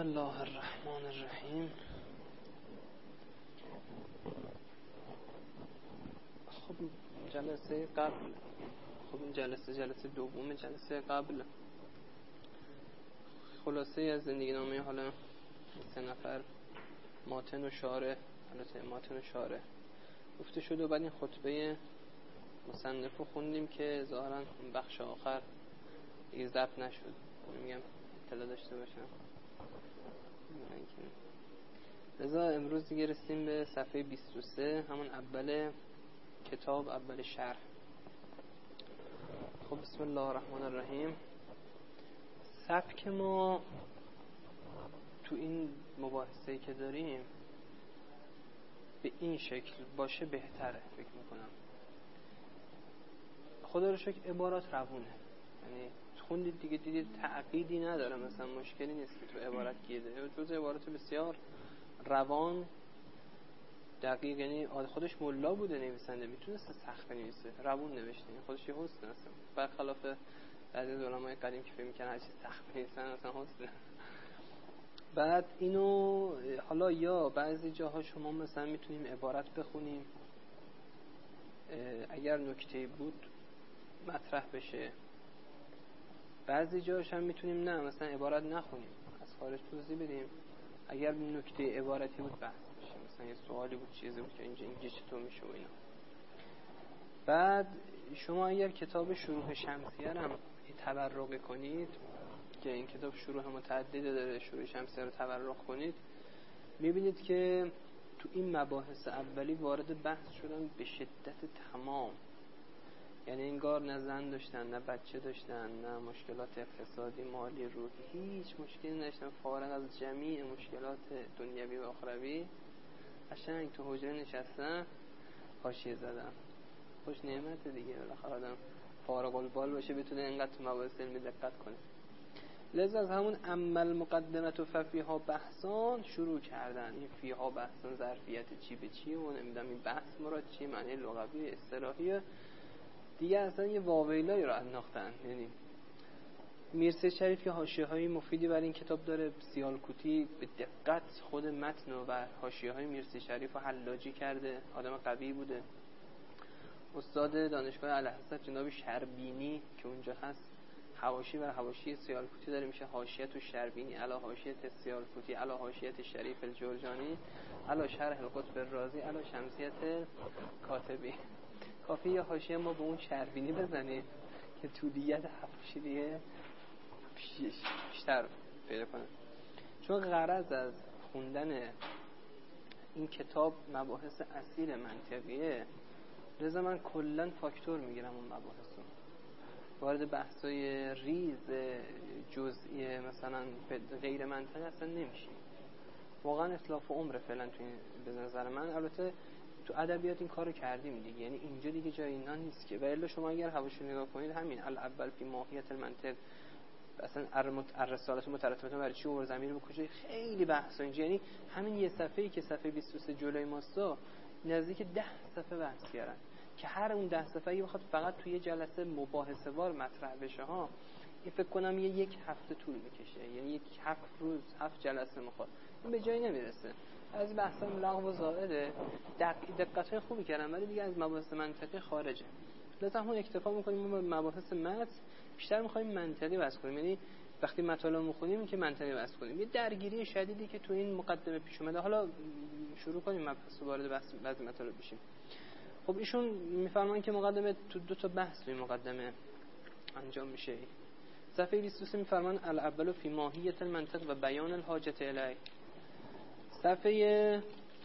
الله الرحمن الرحیم. خب جلسه قبل، این جلسه دوم جلسه قبل خلاصه از زندگی نامه حالا 3 نفر ماتن و شارح، البته ماتن و شارح گفته شد و بعد این خطبه مصنف رو خوندیم که ظاهرا اون بخش آخر دیگه ضبط نشد، میگم اطلاع داشته باشم. لذا امروز دیگه رسیم به صفحه 23، همون اول کتاب، اول شرح. خب بسم الله الرحمن الرحیم. سبک ما تو این مباحثه‌ای که داریم به این شکل باشه بهتره، فکر میکنم. خدا رو شکر عبارات روونه، یعنی خوندید دیگه دیدید تعقیدی نداره، مثلا مشکلی نیست که تو عبارت گیر داره، جز عبارات بسیار روان دقیق، یعنی خودش ملا بوده نویسنده، میتونسته سخت بنویسه، روون نوشته، این خودش یه حسن است، برخلاف بعضی از علمای قدیم که فکر میکنن هر چی سخت بنویسن اصلا حسنه. بعد اینو حالا یا بعضی جاها شما مثلا میتونیم عبارت بخونیم، اگر نکته بود مطرح بشه، بعضی جاش هم میتونیم نه مثلا عبارت نخونیم، از خارج توضیح بدیم، اگر نکته عبارتی بود بحث بشه، مثلا یه سوالی بود، چیزی بود که اینجا چطور میشه و اینا. بعد شما اگر کتاب شروح شمسیه هم تبرق کنید، که این کتاب شروح متعدد داره، شروح شمسیه رو تبرق کنید، میبینید که تو این مباحث اولی وارد بحث شدن به شدت تمام، یعنی انگار نه زن داشتن، نه بچه داشتن، نه مشکلات اقتصادی، مالی، روحی، هیچ مشکلی نداشتن، فارغ از جمیع مشکلات دنیوی و اخروی، قشنگ تو حجره نشستن، حاشیه زدن. خوش نعمت دیگه، بالاخره آدم فارغ البال باشه بتونه اینقدر تو مباحث علمی دقت کنه. لذا از همون عمل مقدمت و فیها بحثان شروع کردن. این فیها بحثان ظرفیت چی به چی و نمیدونم این بحث مراد چی، معنی لغوی اصطلاحی دیگه، اصلا یه واویلایی رو انداختن. یعنی میرسه شریف که حاشیه‌های مفیدی برای این کتاب داره، سیالکوتی به دقت خود متن و حاشیه‌های میرسه شریف رو حلاجی کرده، آدم قوی بوده. استاد دانشگاه الحسن جناب شربینی که اونجا هست، حواشی بر حواشی سیالکوتی داره، میشه حاشیه شربینی علی حاشیه سیالکوتی علی حاشیه شریف الجرجانی علی شرح القطب الرازی علی شمسیه کاتبی. کافی یه حاشیه ما به اون شربینی بزنید که طولیت حواشی دیگه بیشتر پیدا کنه. چون غرض از خوندن این کتاب مباحث اصیل منطقیه، لذا من کلن فاکتور میگیرم اون مباحث رو، وارد بحثای ریز جزئی مثلا غیر منطقی اصلا نمیشیم. واقعا اطلاف عمر فعلا تو این به نظر من. البته تو ادبیات این کارو کردیم دیگه، یعنی اینجا دیگه جای اینا نیست که. و الا شما اگر حواشی نگاه کنید، همین الاول فی ماهیت المنطق، اصلا الرسالات مترتبه برای چی و ضمیر بکشه، خیلی بحث اینجا. یعنی همین یه صفحه‌ای که صفحه 23 جلوی ماستا نزدیک 10 صفحه بحث کردن، که هر اون 10 صفحه اگه بخواد فقط توی جلسه مباحثه وار مطرح بشه ها، این فکر کنم یک هفته طول میکشه، یعنی یک 7 روز 7 جلسه میخواد، این به جایی نمیرسه. از بحثا لغو و زائده، دقت خوبی کردن ولی دیگه از مباحث منطقی خارجه. لذا همون اکتفا میکنیم ما مباحث متن، بیشتر میخوایم منطقی بحث کنیم، یعنی وقتی مطالب میخونیم که منطقی بحث کنیم. یه درگیری شدیدی که تو این مقدمه پیش اومده، حالا شروع کنیم مبحث وارد بحث بعضی مطالب بشیم. خب ایشون میفرمان که مقدمه تو 2 تا بحث توی مقدمه انجام میشه. صفحه 23 میفرمان الاول فی ماهیت المنطق و بیان الحاجت الیه. صفحه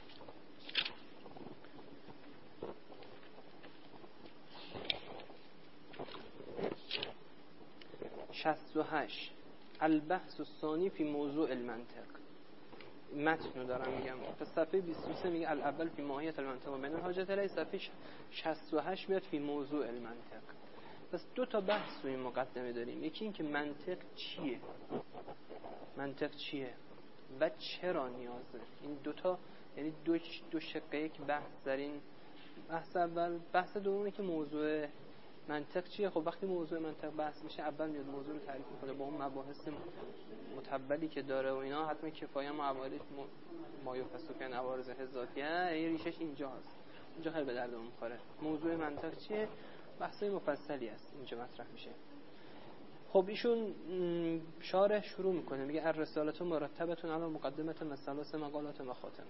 68 البحث الثانی فی موضوع المنطق. متن رو دارم میگم. پس صفحه 23 میگه الاول فی ماهیت المنطق و بیان الحاجت الیه. صفحه 68 میاد فی موضوع المنطق. پس 2 تا بحث توی مقدمه داریم. یکی این که منطق چیه، منطق چیه و چرا نیازه. این 2 تا یعنی دو شقه یک بحث در این بحث اول. بحث دومه که موضوع منطق چیه؟ خب وقتی موضوع منطق بحث میشه اول میاد موضوع رو تعریف میکنه با اون مباحث متبلی که داره و اینا. حتما کفایه معوارض ما یفسو کن عوارض ذاتیه ریشش اینجا هست، اینجا خیلی به دردمون میخوره. موضوع منطق چیه؟ بحثای مفصلی است اینجا مطرح میشه. خب ایشون شارح شروع میکنه میگه الرسالة مرتبة علی مقدمة مثلث مقالات مخاطبه.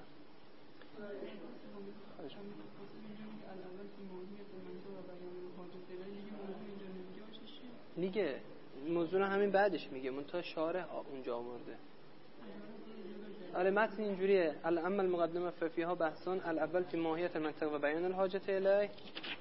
دیگه موضوع همین بعدش میگه منتها شارح اونجا آورده. آره متن اینجوریه. اما المقدمه ففیها بحثان الاول فی ماهیت المنطق و بیان الحاجة الیه.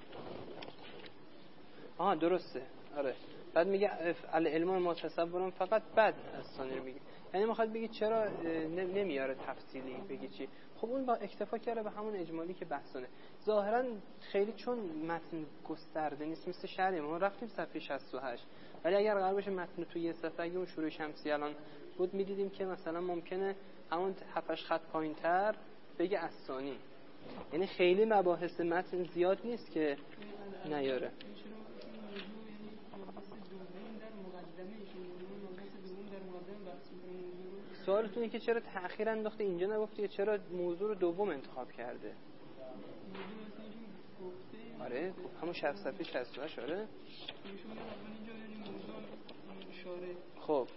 درسته. آره بعد میگه العلم ما تصورم فقط بعد از ثانی میگه. یعنی میخواد بگی چرا نمیاره تفصیلی بگی چی. خب اون با اکتفا کرده به همون اجمالی که بحثونه. ظاهرا خیلی چون متن گسترده نیست مثل شرح ما رفتیم صفحه 68. ولی اگر قرار باشه متن تو یه صفحه اگه اون شروع شمسی الان بود میدیدیم که مثلا ممکنه همون 7 خط پایینتر بگه از ثانی. یعنی خیلی مباحث متن زیاد نیست که نیاره. سوالتون اینه که چرا تأخیر انداخته اینجا نگفته، چرا موضوع رو دوم انتخاب کرده؟ آره همون 60 صفحه 68. آره خب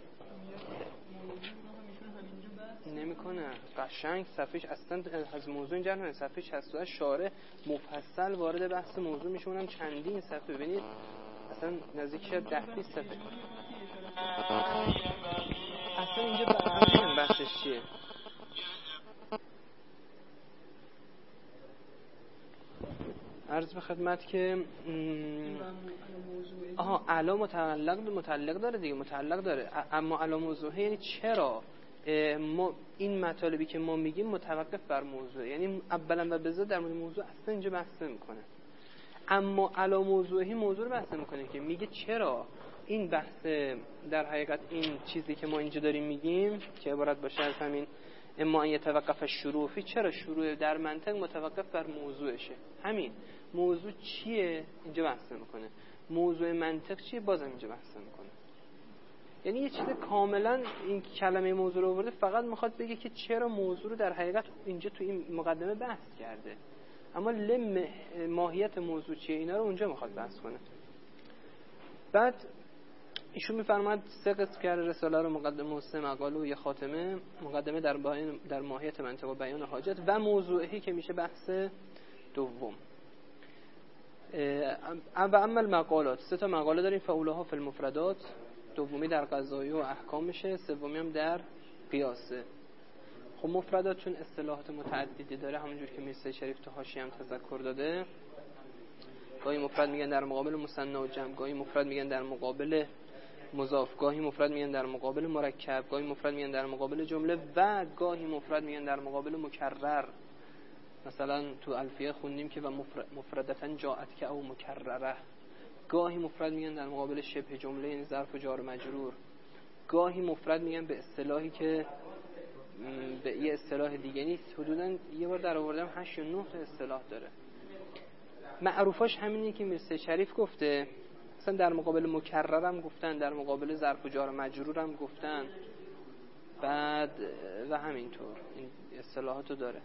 نمیکنه قشنگ صفحه اصلا از موضوع اینجا نه. صفحه 68 شارح مفصل وارد بحث موضوع میشه، اونم چندین صفحه. ببینید اصلا نزدیک 10 صفحه. اصلا اینجا بحثش چیه؟ عرض به خدمت که علا متعلق داره دیگه، متعلق داره. اما علا موضوع یعنی چرا ما این مطالبی که ما میگیم متوقف بر موضوع، یعنی اولا و بذات در مورد موضوع اصلا اینجا بحث نمیکنه. اما علا موضوعی موضوع رو بحث میکنه که میگه چرا این بحث در حقیقت این چیزی که ما اینجا داریم میگیم که عبارت باشه از همین اما ان یتوقف الشروع فی، چرا شروع در منطق متوقف بر موضوعشه. همین موضوع چیه اینجا بحث میکنه، موضوع منطق چیه بازم اینجا بحث میکنه. یعنی یه چیز کاملا این کلمه موضوع رو آورده فقط میخواد بگه که چرا موضوع رو در حقیقت اینجا تو این مقدمه بحث کرده، اما ماهیت موضوع چیه اینا رو اونجا میخواد بحث کنه. بعد ایشون میفرماد 3 قسم کرده رساله رو، مقدمه و 3 مقاله و 1 خاتمه. مقدمه در ماهیت منطق و بیان حاجت و موضوعی که میشه بحث دوم. اما المقالات 3 مقاله داریم، فاولها فی المفردات، دومی در قضایی و احکام میشه، سومی هم در قیاسه. خب مفردات چون اصطلاحات متعددی داره همونجور که میرزا شریف تو حاشیه هم تذکر داده، گاهی مفرد میگن در مقابل مثنی و جمع، گاهی مفرد میگن در مقابل مضاف، گاهی مفرد میگن در مقابل مرکب، گاهی مفرد میگن در مقابل جمله و گاهی مفرد میگن در مقابل مکرر. مثلا تو الفیه خوندیم که و مفردتن جاءت که او مکرره. گاهی مفرد میگن در مقابل شبه جمله یعنی ظرف و جار و مجرور. گاهی مفرد میگن به اصطلاحی که به یه اصطلاح دیگه نیست. حدوداً یه بار در آوردم 8 یا 9 تا اصطلاح داره. معروفاش همینه که میرزا شریف گفته، مثلا در مقابل مکرر هم گفتن، در مقابل ظرف و جار و مجرور هم گفتن، بعد و همینطور این اصطلاحاتو داره.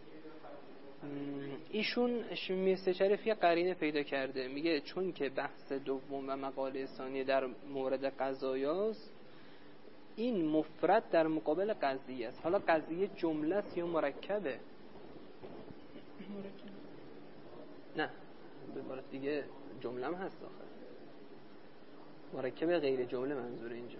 ایشون میرزا شریف یه قرینه پیدا کرده، میگه چون که بحث دوم و مقاله ثانیه در مورد قضایاست، این مفرد در مقابل قضیه است. حالا قضیه جمله است یا مرکبه؟ نه به عبارت دیگه جمله هم هست آخر. مرکب غیر جمله منظور اینجا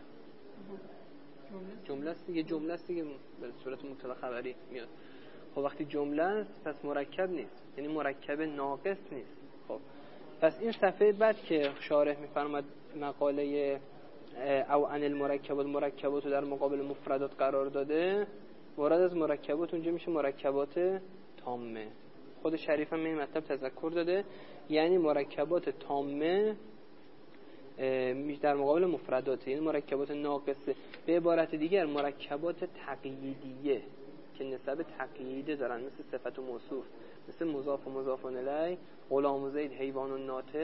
جمله است دیگه، جمله است دیگه به صورت مبتدا خبری میاد. خب وقتی جمله است پس مرکب نیست، یعنی مرکب ناقص نیست. خب پس این صفحه بعد که شارح میفرماد مقاله او ان المرکبات رو در مقابل مفردات قرار داده، مراد از مرکبات اونجا میشه مرکبات تامه. خود شریف هم این مطلب تذکر داده، یعنی مرکبات تامه در مقابل مفردات، یعنی مرکبات ناقصه. به عبارت دیگر مرکبات تقییدیه که نسب تقییده دارن، مثل صفت و موصوف، مثل مضاف و مضاف الیه، غلام و زید، حیوان و ناطق.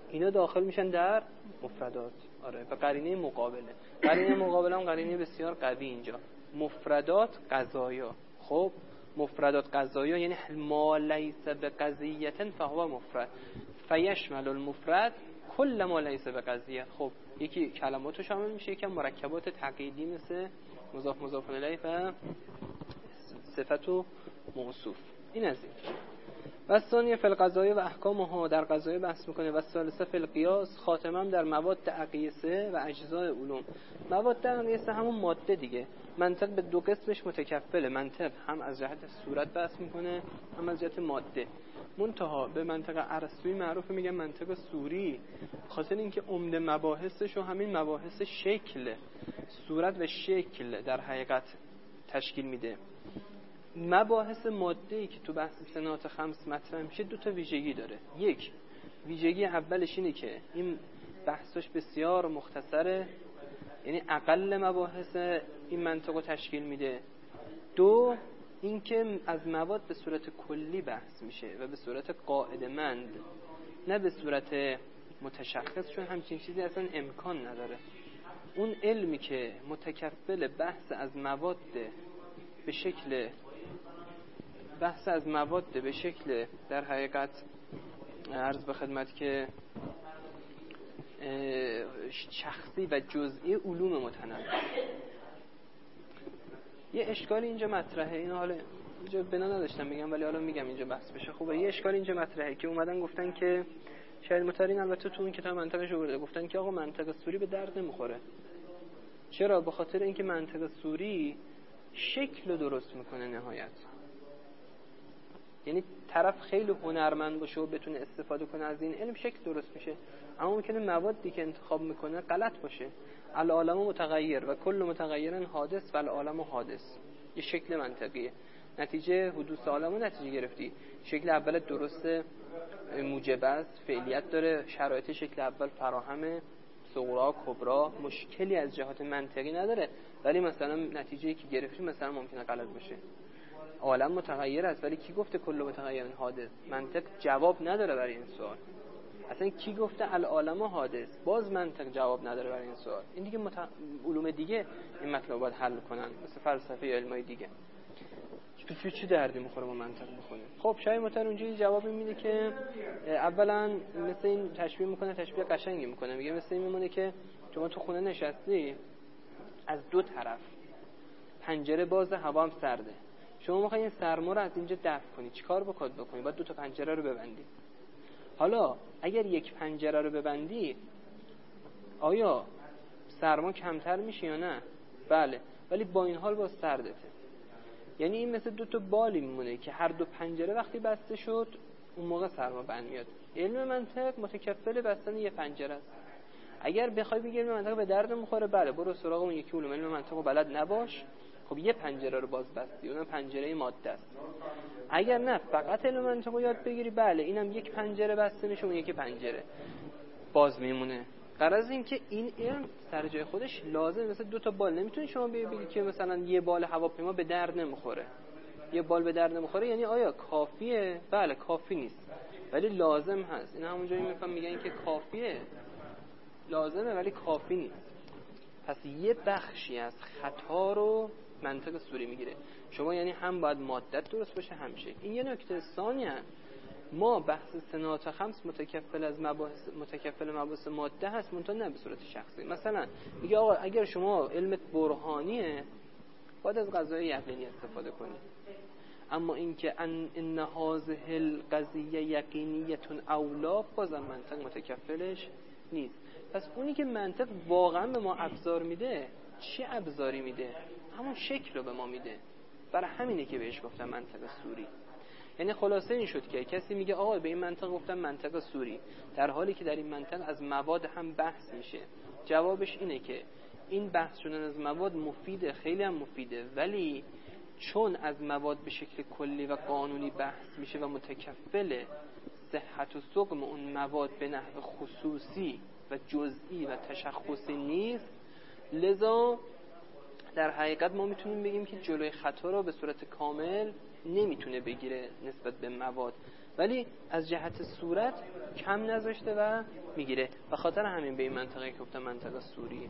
اینا داخل میشن در مفردات. آره، و قرینه مقابله. قرینه مقابله هم قرینه بسیار قوی اینجا. مفردات قضایا. خب مفردات قضایا یعنی ما لیس بقضیه فهو مفرد فیشمل المفرد کل ما لیس بقضیه. خب یکی کلماتو شامل میشه، یکی مرکبات تقییدی مثل مضاف مضاف الیه و صفت و موصوف. این از این. و ثانیه فی القضایه و احکامها، در قضایه بحث میکنه. و ثالثه فی القیاس، خاتمه هم در مواد اقیسه و اجزای علوم. مواد اقیسه همون ماده دیگه. منطق به دو قسمش متکفله. منطق هم از جهت صورت بحث میکنه، هم از جهت ماده. منتها به منطق ارسطویی معروف میگن منطق صوری، خاطر اینکه عمده مباحثش و همین مباحث شکل، صورت و شکل در حقیقت تشکیل میده. مباحث ماده‌ای که تو بحث صناعت خمس مطرح میشه دو تا ویژگی داره. یک، ویژگی اولش اینه که این بحثش بسیار مختصره، یعنی اقل مباحث این منطق رو تشکیل میده. دو، اینکه از مواد به صورت کلی بحث میشه و به صورت قاعده مند، نه به صورت متشخص، چون همچین چیزی اصلا امکان نداره. اون علمی که متکفل بحث از مواد به شکل در حقیقت عرض به خدمت که شخصی و جزئی علوم متنوع. یه اشکالی اینجا مطرحه، اینو حالا اینجا بنا نداشتم بگم ولی حالا میگم اینجا بحث بشه. خوبه. یه اشکال اینجا مطرحه که اومدن گفتن که شاید مترین البته تو اون کتاب منطقش آورده، گفتن که آقا منطق سوری به درد نمیخوره. چرا؟ به خاطر اینکه منطق سوری شکل رو درست میکنه نهایت. یعنی طرف خیلی هنرمند باشه و بتونه استفاده کنه از این علم، شکل درست میشه. اما ممکنه موادی که انتخاب میکنه غلط باشه. العالم متغیر و کل متغیر حادث و العالم حادث. یه شکل منطقیه. نتیجه حدوث عالم رو نتیجه گرفتی. شکل اول درست موجب است، فعلیت داره، شرایط شکل اول فراهمه، صغرا کبرا، مشکلی از جهات منطقی نداره، ولی مثلا نتیجه‌ای که گرفتی مثلا ممکنه غلط باشه. عالم متغیر است ولی کی گفته کل متغیر حادث؟ منطق جواب نداره برای این سوال. اصلا کی گفته العالم حادث؟ باز منطق جواب نداره برای این سوال. این دیگه علوم دیگه این مطلب باید حل کنن، مثل فلسفه یا علمای دیگه. چی دردی میخوره ما منطق بخونیم؟ خب شاید متر اونجوری جواب میده که اولا مثل این تشبیه میکنه، تشبیه قشنگی میکنه، میگه مثل این میمونه که شما تو خونه نشستی، از دو طرف پنجره باز، هوا هم سرده، شما میخوای این سرما رو از اینجا دفع کنی، چیکار بکنی؟ باید دو تا پنجره رو ببندی. حالا اگر یک پنجره رو ببندی آیا سرما کمتر میشه یا نه؟ بله، ولی با این حال باز سردته. یعنی این مثل دو تا بالی میمونه که هر دو پنجره وقتی بسته شد اون موقع سرما بند میاد. علم منطق متکفل بستن یه پنجره است. اگر بخوای بگی علم منطق به درد میخوره، بله برو سراغ اون یکی علوم. علم منطق رو بلد نباش، خب یه پنجره رو باز بستی، اونم پنجره ماده است. اگر نه فقط علم منطق رو یاد بگیری، بله اینم یک پنجره بسته میشه، اون یکی پنجره باز میمونه. غرض این که این علم سر جای خودش لازم، مثل دو تا بال نمیتونی شما بگی که مثلا یه بال هواپیما به درد نمیخوره. یه بال به درد نمیخوره یعنی آیا کافیه؟ بله کافی نیست ولی لازم هست. این همونجوری میگن که کافیه، لازمه ولی کافی نیست. پس یه بخشی از خطا رو منطق سوری میگیره. شما یعنی هم باید مادت درست باشه هم شکل. این یه نکته. ثانیاً ما بحث صناعت خمس متکفل مباحث ماده هست، منتها نه به صورت شخصی. مثلا میگه آقا اگر شما علمت برهانیه باید از قضای یقینی استفاده کنی، اما اینکه ان هذه القضیه یقینیه اولا، بازم منطق متکفلش نیست. پس اونی که منطق واقعا به ما ابزار میده، چه ابزاری میده؟ همون شکل رو به ما میده. برای همینه که بهش گفتم منطق سوری. یعنی خلاصه این شد که کسی میگه آقا به این منطق گفتم منطق سوری، در حالی که در این منطق از مواد هم بحث میشه. جوابش اینه که این بحث شدن از مواد مفیده، خیلی هم مفیده، ولی چون از مواد به شکل کلی و قانونی بحث میشه و متکفل صحت و سقم اون مواد به نحو خصوصی و جزئی و تشخصی نیست، لذا در حقیقت ما میتونیم بگیم که جلوی خطا رو به صورت کامل نمیتونه بگیره نسبت به مواد. ولی از جهت صورت کم نذاشته و میگیره. به خاطر همین به این منطقه که گفتم منطقه سوریه.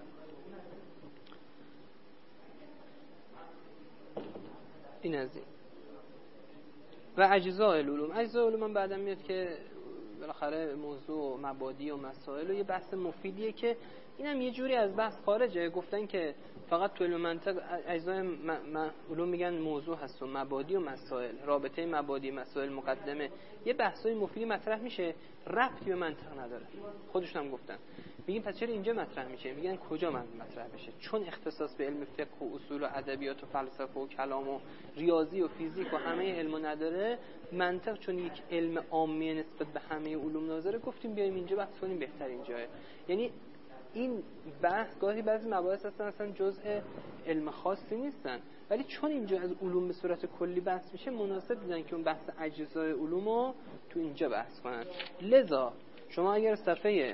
این از این. و اجزاء العلوم. اجزاء العلوم من بعدم میاد که بالاخره موضوع مبادی و مسائل و یه بحث مفیدیه که اینم یه جوری از بحث خارجه. گفتن که فقط تو علم منطق اجزای علوم میگن موضوع هست و مبادی و مسائل، رابطه مبادی مسائل مقدمه، یه بحثای مفیدی مطرح میشه ربطی به منطق نداره. خودشون هم گفتن. میگیم پس چرا اینجا مطرح میشه؟ میگن کجا مطرح بشه؟ چون اختصاص به علم فقه و اصول و ادبیات و فلسفه و کلام و ریاضی و فیزیک و همه علم نداره، منطق چون یک علم عامی نسبت به همه علوم ناظره، گفتیم بیایم اینجا بحث کنیم بهترین جایه. یعنی این بحث گاهی بعضی مباحث هستن اصلا جزء علم خاصی نیستن، ولی چون اینجا از علوم به صورت کلی بحث میشه مناسب دیدن که اون بحث اجزای علوم رو تو اینجا بحث کنن. لذا شما اگر صفحه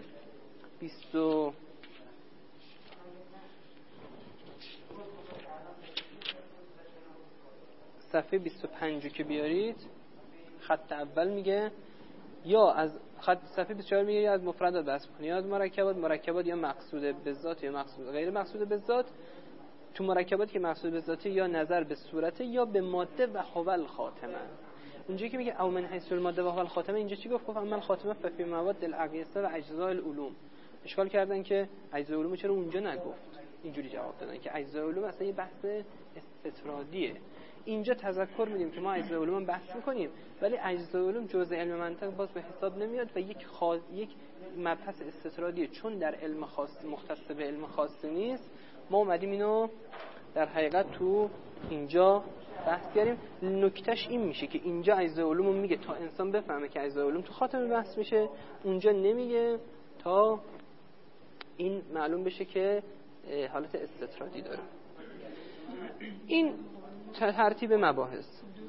25 که بیارید، خط اول میگه یا از خط صفحه 24 میگه یا از مفردات بحث کنید یا از مرکبات یا مقصود به ذات یا مقصود غیر مقصود به ذات. تو مرکبات که مقصود به ذاته یا نظر به صورت یا به ماده و حول خاتمه. اونجایی که میگه او من حیث الماده و حول خاتمه، اینجا چی گفت؟ اما الخاتمه ففی مواد الاقیسه و اجزاء العلوم. اشکال کردن که اجزاء العلوم چرا اونجا نگفت؟ اینجوری جواب دادن که اجزاء العلوم اصلا یه بحث استطرادیه. اینجا تذکر میدیم که ما اجزاء العلوم بحث میکنیم، ولی اجزاء العلوم جزء علم منطق باز به حساب نمیاد و یک مبحث استطرادیه. چون در علم خاص مختص به علم خاصی نیست، ما اومدیم اینو در حقیقت تو اینجا بحث کردیم. نکتهش این میشه که اینجا اجزاء علوم میگه تا انسان بفهمه که اجزاء علوم تو خاتمه بحث میشه، اونجا نمیگه تا این معلوم بشه که حالت استطرادی داره. این ترتیب مباحث.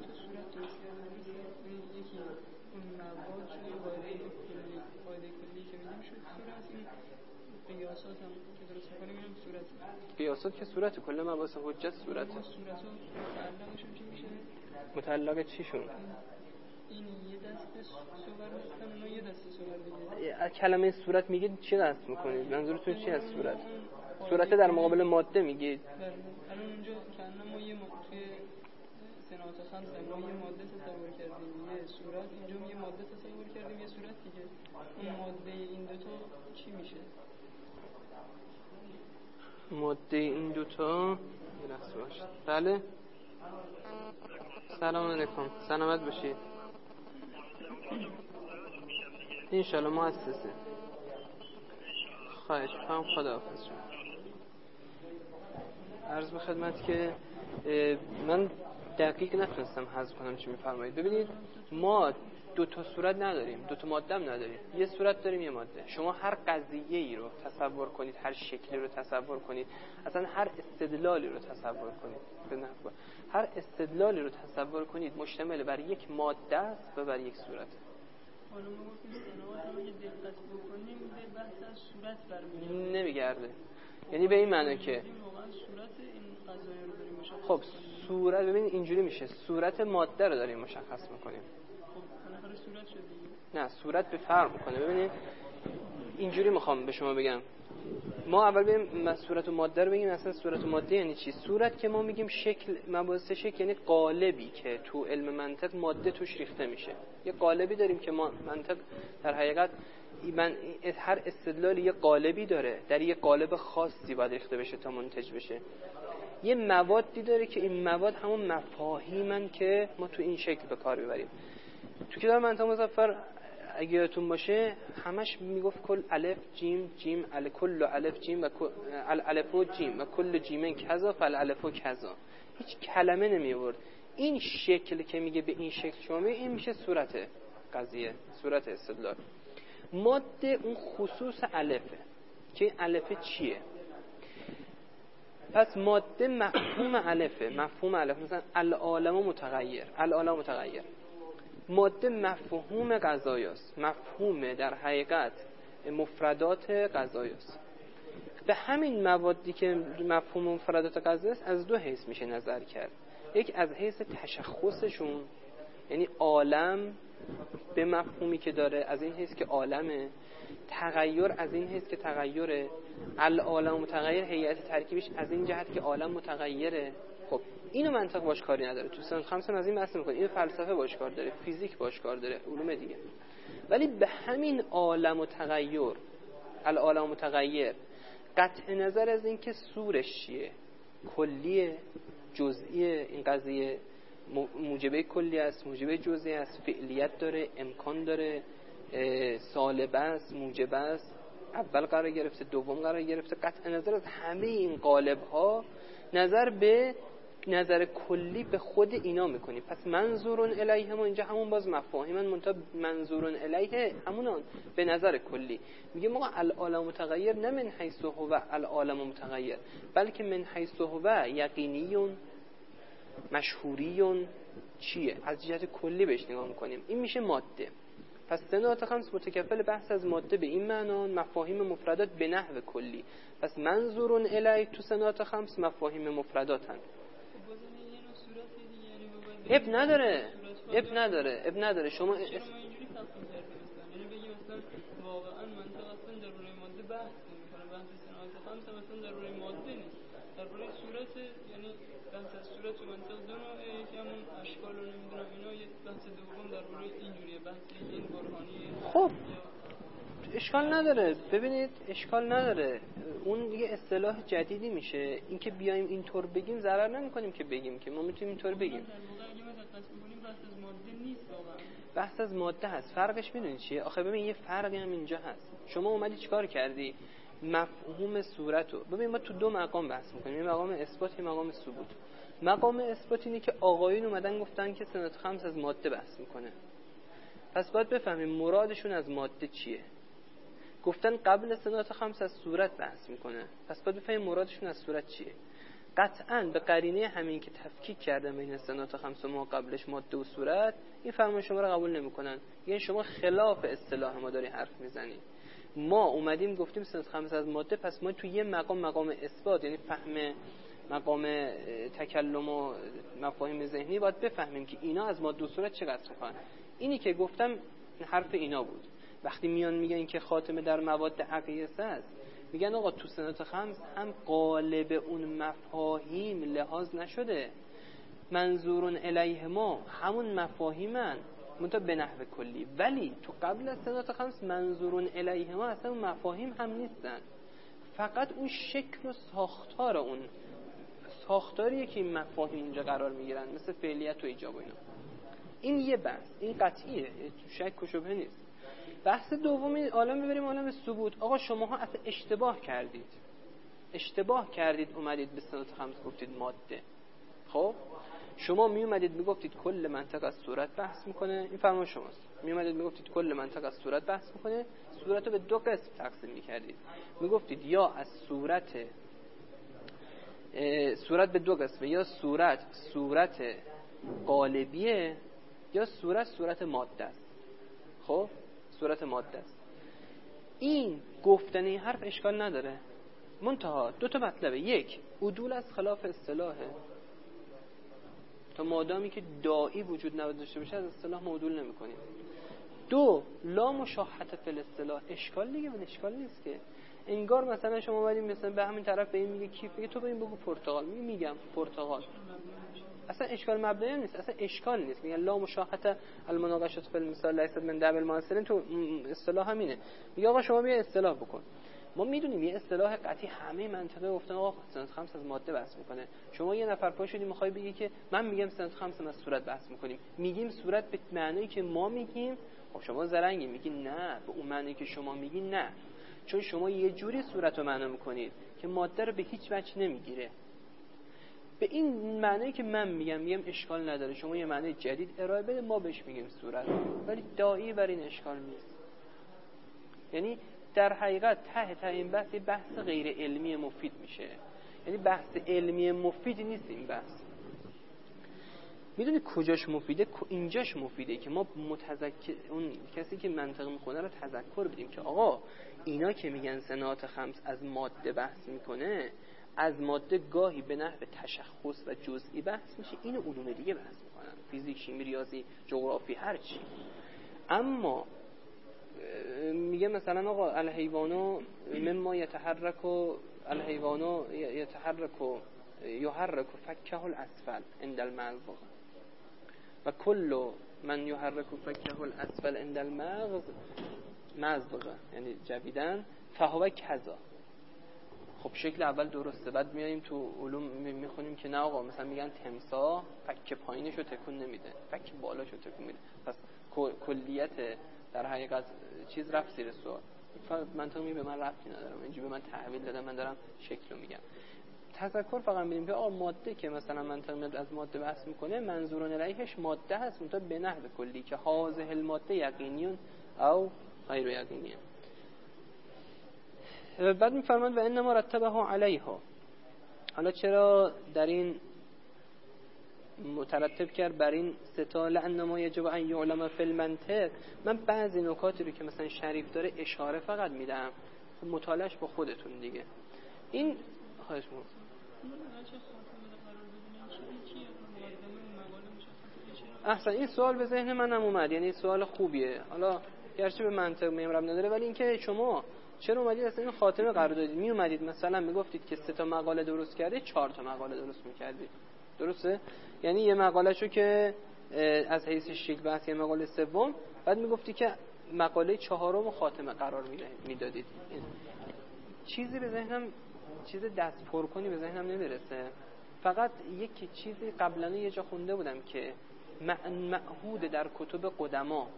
قیاسات که صورت کل مباحث حجت صورت. متعلق چیشون؟ این یه دسته صور هستن و یه دسته صور دیگه. کلمه صورت میگید چی قصد میکنید؟ منظورتون چی از صورت؟ صورت در مقابل ماده میگید؟ الان اونجا که ما یه توی صنعت خمس ما یه ماده تصور کردیم، یه صورت، اینجا یه ماده تصور کردیم، یه صورت دیگه. اون ماده این دو تا چی میشه؟ ماده این دوتا یه لحظه باشید. بله سلام علیکم، سلامت باشید. انشالله مؤسسه. خواهش می‌کنم، خداحافظ شما. عرض به خدمت که من دقیق نتونستم حذف کنم چی می‌فرمایید. ببینید ما دو تا صورت نداریم، دو تا ماده هم نداریم، یه صورت داریم یه ماده. شما هر قضیه‌ای رو تصور کنید، هر شکلی رو تصور کنید، اصلا هر استدلالی رو تصور کنید، هر استدلالی رو تصور کنید مشتمل بر یک ماده است و بر یک صورت. حالا ما گفتیم صنعات هم اگه دقت بکنیم به بحث از صورت برمیگرده، نمیگرده. یعنی به این معنی که صورت این قضایه رو داریم مشخص. خب صورت ببینید اینجوری میشه، صورت ماده رو داریم مشخص می‌کنیم. صورت شد دیگه. نه صورت به فرق میکنه. ببینید اینجوری میخوام به شما بگم، ما اول بریم صورت و ماده رو بگیم. اصلا صورت و ماده یعنی چی؟ صورت که ما میگیم شکل، مباحث شکل یعنی قالبی که تو علم منطق ماده توش ریخته میشه. یه قالبی داریم که ما منطق در حقیقت هر استدلالی یه قالبی داره، در یه قالب خاصی باید ریخته بشه تا منتج بشه. یه موادی داره که این مواد همون مفاهیمن که ما تو این شکل به کار ببریم. تو کتاب منطق مظفر اگه یادتون باشه همش میگفت کل الف جیم جیم کل الف جیم و الف و جیم و کل جیمن کذا فالالف و کذا. هیچ کلمه نمی آورد. این شکل که میگه به این شکل شما میگه، این میشه صورت قضیه، صورت استدلال. ماده اون خصوص الفه که این الفه چیه. پس ماده مفهوم الفه، مفهوم الف مثلا العالم متغیر، العالم متغیر. ماده مفهوم قضایاست، مفهوم در حقیقت مفردات قضایاست. به همین موادی که مفهوم مفردات قضایاست از دو حیث میشه نظر کرد. یک از حیث تشخصشون، یعنی عالم به مفهومی که داره از این حیث که عالمه، تغییر از این حیث که تغییره، العالم متغیر هیئت ترکیبش از این جهت که عالم متغیره. خب اینو منطق باش کاری نداره، تو سن خمسه از این بحث میکنه، اینو فلسفه باش کار داره، فیزیک باش کار داره، علوم دیگه. ولی به همین عالم و تغییر، العالم متغیر، قطع نظر از این که صورش چیه، کلیه جزئیه، این قضیه موجبه کلی است، موجبه جزئی است، فعلیت داره، امکان داره، سالبه است، موجبه است، اول قرار گرفته، دوم قرار گرفته. قطع نظر از همه این قالب ها نظر به نظر کلی به خود اینا میکنیم. پس منظورون الیه ما اینجا همون باز مفاهیمن منتها منظورون الیه همونان به نظر کلی. میگه ما العالم متغیر نه من حیث هو العالم متغیر، بلکه من حیث هو یقینیون مشهوریون چیه، از جهت کلی بهش نگاه میکنیم. این میشه ماده. پس صناعت خمس متکفل بحث از ماده به این معنا، مفاهیم مفردات به نحو کلی. پس منظورون الیه تو صناعت خمس مفاهیم مفرداتن. اب نداره شما اینجوری تفسیر کردیم یعنی بگیم مثلا واقعا منطق اصلا درباره ماده بحث نمی‌کنه، بحث صناعت خمس مثلا درباره ماده نیست، درباره صورت، یعنی بحث صورت و منطق دو نوعه، یکی همون اشکال رو نمیدونم اینا، یه بحث دوم درباره اینجوریه، بحث این برهانیه. خب اشکال نداره، ببینید اشکال نداره، اون دیگه اصطلاح جدیدی میشه. اینکه بیایم اینطور بگیم ضرر نمی‌کنیم که بگیم، که ما میتونیم اینطور بگیم. بحث از ماده هست. فرقش میدونی چیه؟ آخه ببین یه فرقی هم اینجا هست. شما اومدی چیکار کردی؟ مفهوم صورتو ببین، ما تو دو مقام بحث میکنیم، یه مقام اثبات، یه مقام ثبوت. مقام اثبات اینه که آقایون اومدن گفتن که صنعت خمس از ماده بحث میکنه، پس باید بفهمیم مرادشون از ماده چیه. گفتن قبل صنعت خمس از صورت بحث میکنه، پس باید بفهمیم مرادشون از صورت چیه. قطعاً به قرینه همین که تفکیک کردن بین صنعت خمس و ما قبلش ماده و صورت، این فرمان شما رو قبول نمیکنن. یعنی شما خلاف اصطلاح ما داری حرف میزنی. ما اومدیم گفتیم صنعت خمس از ماده، پس ما تو یه مقام اثبات، یعنی فهم مقام تکلم و مفاهیم ذهنی، باید بفهمیم که اینا از ماده و صورت چقدر میخوان. اینی که گفتم حرف اینا بود. وقتی میان میگن که خاتمه در مواد عقیسه است، میگن آقا تو صنعت خمس هم قالب اون مفاهیم لحاظ نشده، منظورون الیه ما همون مفاهیمن منتها به نحو کلی، ولی تو قبل از صنعت خمس منظورون الیه ما اصلا مفاهیم هم نیستن، فقط اون شکل و ساختار، اون ساختاریه که این مفاهیم اونجا قرار میگیرن، مثل فعلیت و ایجاب و اینا. این یه بحث، این قطعیه، شک و شبهه نیست. بحث دومی عالم ببریم عالم ثبوت. آقا شماها اصلا اشتباه کردید اومدید به صنعت خمس گفتید ماده. خب شما می اومدید میگفتید کل منطق از صورت بحث میکنه، این فرمان شماست. می اومدید میگفتید کل منطق از صورت بحث میکنه، صورت رو به دو قسم تقسیم میکردید. میگفتید یا از صورت به دو قسمه، یا صورت قالبیه، یا صورت ماده است. خب صورت ماده است. این گفتن این حرف اشکال نداره، منتها دو تا مطلبه. یک، عدول از خلاف اصطلاحه، تا مادامی که داعی وجود نداشته باشه از اصطلاح ما عدول نمی کنیم. دو، لا مشاحت فی الاصطلاح، اشکال دیگه من اشکال نیست که انگار مثلا شما اومدین مثلا به همین طرف به این میگه کیف، میگه تو به این بگو پرتقال، میگم پرتقال، اصلا اشکال مبدایی نیست، اصلا اشکال نیست. میگن لا مشاحت المناقشه فی المثال لیست من دعو المعاصرین، تو اصطلاح همینه. میگه آقا شما بیا اصطلاح بکن. ما میدونیم یه اصطلاح قطعی همه منطقه گفتن آقا صنعت خمس از ماده بحث میکنه. شما یه نفر پا شدی میخوای بگی که من میگم صنعت خمس از صورت بحث میکنیم، میگیم صورت به معنی که ما میگیم. خب شما زرنگی میگی نه به اون معنی که شما میگی نه، چون شما یه جوری صورت رو معنا میکنید که ماده رو به هیچ وجه نمیگیره. به این معنی که من میگم اشکال نداره، شما یه معنی جدید ارائه بده، ما بهش میگیم صورت، ولی داعی بر این اشکال نیست. یعنی در حقیقت ته این بحث غیر علمی مفید میشه، یعنی بحث علمی مفید نیست این بحث. میدونی کجاش مفیده؟ اینجاش مفیده که ما اون کسی که منطق میخونه رو تذکر بدیم که آقا اینا که میگن صنعت خمس از ماده بحث میکنه، از ماده گاهی به نحو تشخص و جزئی بحث میشه، اینو علوم دیگه بحث میکنن، فیزیک، شیمی، ریاضی، جغرافی، هر چی. اما میگه مثلا آقا الحیوانو مما یتحرک و الحیوانو یتحرک و یحرک فکه الاسفل عند المغز و کل من یحرک فکه الاسفل عند المغز مزغ یعنی جویدن فهو کذا. خب شکل اول درسته، بعد میایم تو علوم میخونیم که نه آقا مثلا میگن تمساح فک پایینشو تکون نمیده، فک بالاشو تکون میده، پس کلیت در حقیقت چیز رفت زیر سوال. منطقی به من ربطی ندارم، اینجوری به من تحویل دادم، من دارم شکلو میگم. تذکر فقط میدیم که ماده که مثلا منطق میاد از ماده بحث میکنه منظورون الیهش ماده هست منتها به نحو کلی که هذه الماده یقینیون او غیر یقینیه. بعد میفرماند و انما رتبه علیها. حالا چرا در این مترتب کرد بر این ستا لانما یجب ان یعلم فی المنطق؟ من بعضی نکاتی رو که مثلا شریف داره اشاره فقط میدم، مطالعهش با خودتون دیگه. این خواهش می‌کنم احسن. این سوال به ذهن منم اومد، یعنی سوال خوبیه، حالا گرچه به منطق میامرم نداره، ولی اینکه شما چرا اومدید اصلا این خاتمه قرار دادید؟ می اومدید مثلا میگفتید که 3 مقاله درست کردید 4 مقاله درست میکردید، درسته؟ یعنی یه مقاله شو که از حیث شکل بحث، یه مقاله سوم، بعد میگفتی که مقاله 4 خاتمه قرار میدادید. چیزی به ذهنم، چیز دست پر کنی به ذهنم نمیرسه. فقط یک چیزی قبلا یه جا خونده بودم که معهود در کتب قدما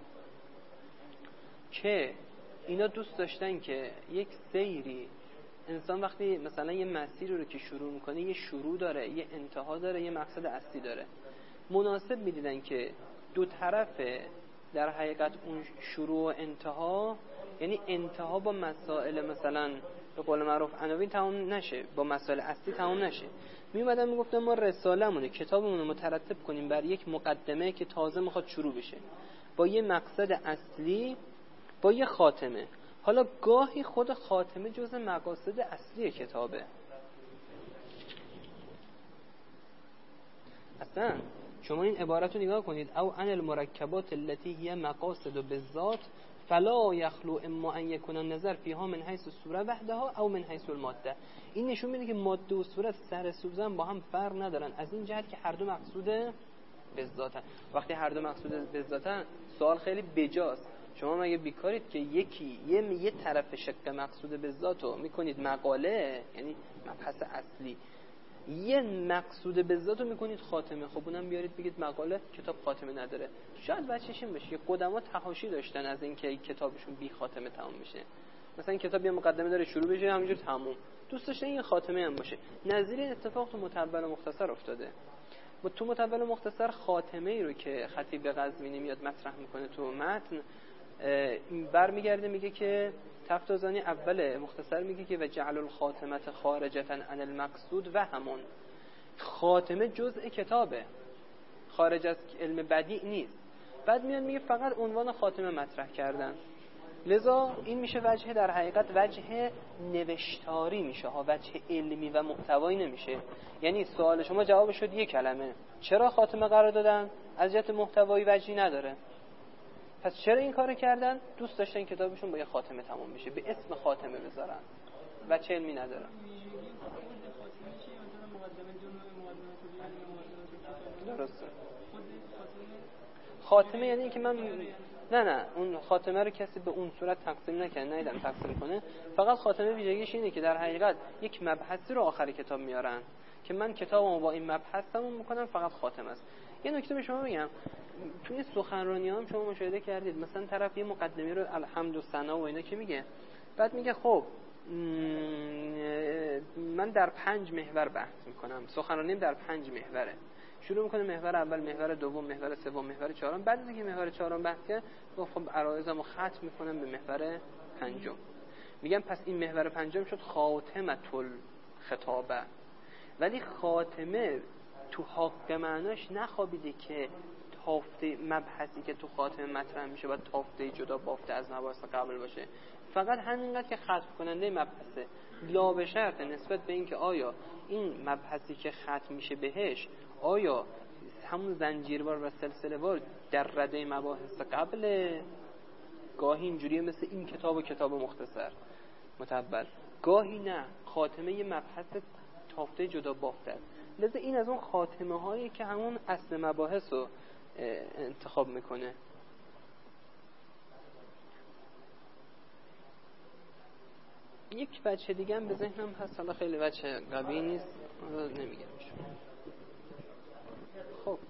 که اینا دوست داشتن که یک سیری انسان وقتی مثلا یه مسیری رو که شروع میکنه یه شروع داره، یه انتها داره، یه مقصد اصلی داره، مناسب میدیدن که دو طرف در حقیقت اون شروع و انتها، یعنی انتها با مسائل مثلا به قول معروف عناوین تمام نشه، با مسائل اصلی تمام نشه. میومدن میگفتن ما رساله‌مون کتابمون رو مترتب کنیم بر یک مقدمه که تازه میخواد شروع بشه، با یه مقصد اصلی، با یه خاتمه. حالا گاهی خود خاتمه جزء مقاصد اصلی کتابه. اصلا شما این عبارت رو نگاه کنید، او ان المرکبات التي هي مقاصد بالذات فلا يخلو اما ان يكون النظر فيها من حيث الصوره وحدها او من حيث الماده. این نشون میده که ماده و صورت سر سوزن با هم فرق ندارن، از این جهت که هر دو مقصود بالذاتن. وقتی هر دو مقصود بالذاتن سوال خیلی بجاست. شما مگه بیکارید که یکی یه طرف شق مقصود بالذاتو میکنید مقاله، یعنی مبحث اصلی، یه مقصود بالذاتو میکنید خاتمه؟ خب اونم بیارید بگید مقاله، کتاب خاتمه نداره. شاید بچه‌ش این باشه که قدما تحاشی داشتن از اینکه کتابشون بی خاتمه تمام میشه. مثلا این کتاب یه مقدمه داره شروع بشه همینجور تموم، دوست داشتن این خاتمه هم باشه. نظیر اتفاق تو متول و مختصر افتاده. تو متول و مختصر خاتمه ای رو که خطیب قزوینی میاد مطرح میکنه تو متن، برمیگرده میگه که تفتازانی اول مختصر میگه که و جعل الخاتمت خارجتا عن المقصود و همون خاتمه جزء کتابه، خارج از علم بدیع نیست. بعد میاد میگه فقط عنوان خاتمه مطرح کردن، لذا این میشه وجه در حقیقت وجه نوشتاری میشه ها، وجه علمی و محتوایی نمیشه. یعنی سوال شما جواب شد یک کلمه، چرا خاتمه قرار دادن؟ از جهت محتوایی وجهی نداره. پس چرا این کارو کردن؟ دوست داشتن کتابشون با یه خاتمه تمام بشه، به اسم خاتمه بذارن، وجه علمی نداره. درسته. خاتمه یعنی اینکه من نه اون خاتمه رو کسی به اون صورت تقسیم نکنه، نیدم تقسیم کنه. فقط خاتمه ویژگیش اینه که در حقیقت یک مبحثی رو آخر کتاب میارن که من کتابمو با این مبحث تموم میکنم، فقط خاتمه است. یه نکته به شما بگم، توی سخنرانی‌ها هم شما مشاهده کردید مثلا طرف یه مقدمه رو الحمد و ثنا و اینا که میگه، بعد میگه خب من در 5 محور بحث میکنم، سخنرانیم در 5 محوره. شروع میکنه محور اول، محور دوم، محور سوم، محور چهارم. بعد از اینکه محور چهارم بحث کرد خب عرایضمو ختم میکنم به محور پنجم. میگم پس این محور پنجم شد خاتمه الخطابه. ولی خاتمه تو حق معناش نخوابیده که تافته مبحثی که تو خاتمه مطرح میشه باید تافته جدا بافته از مباحث قبل باشه. فقط همینقدر که ختم کننده مبحثه، لا به شرط نسبت به اینکه آیا این مبحثی که ختم میشه بهش آیا همون زنجیروار و سلسله‌وار در رده مباحث قبل گاهی اینجوریه مثل این کتاب و کتاب مختصر متبل، گاهی نه، خاتمه یه مبحث تافته جدا بافته است. لذا این از اون خاتمه هایی که همون اصل مباحث رو انتخاب میکنه. یک وجه دیگه هم به ذهنم هست، حالا خیلی وجه قوی نیست نمیگم. خب